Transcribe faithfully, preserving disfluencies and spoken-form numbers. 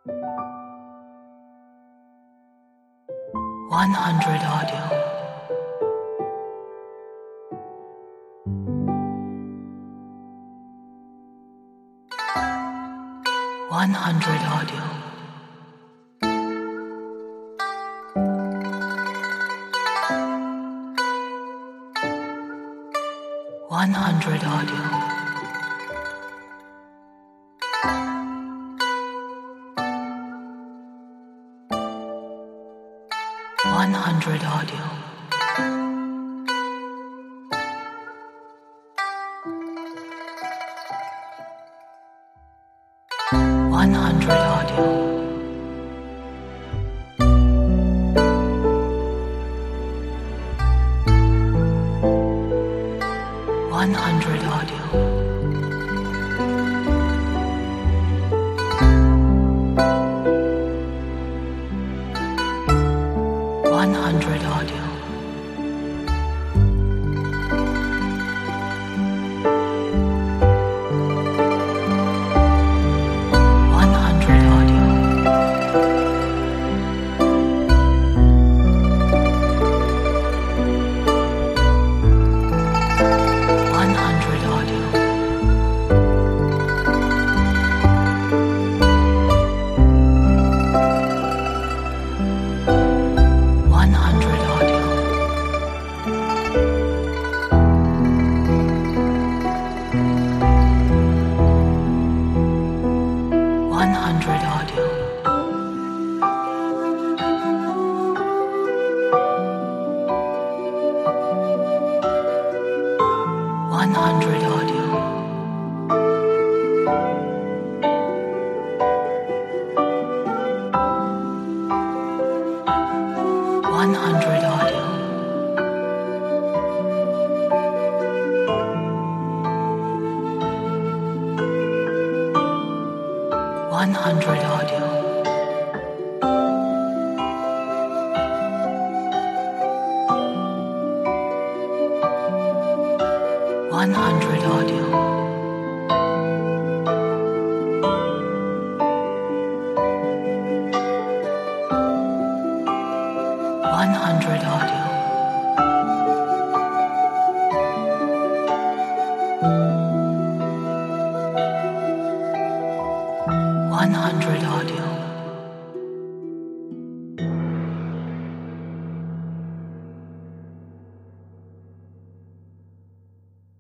one hundred audio. one hundred audio. one hundred audio. one hundred audio. one hundred audio. one hundred audio. one hundred audio. one hundred audio. one hundred audio. one hundred audio. one hundred audio. one hundred audio. one hundred audio. one hundred audio. one hundred audio. one hundred audio.